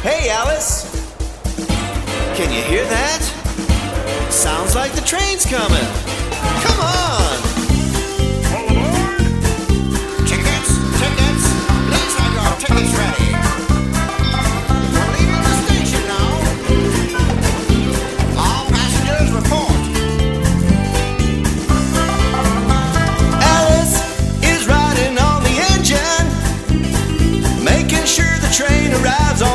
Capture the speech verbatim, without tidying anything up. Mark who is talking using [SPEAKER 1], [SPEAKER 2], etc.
[SPEAKER 1] Hey, Alice! Can you hear that? Sounds like the train's coming. Come on!
[SPEAKER 2] All aboard! Tickets, tickets! Please have your tickets ready. We're leaving the station now. All passengers report.
[SPEAKER 1] Alice is riding on the engine, making sure the train arrives on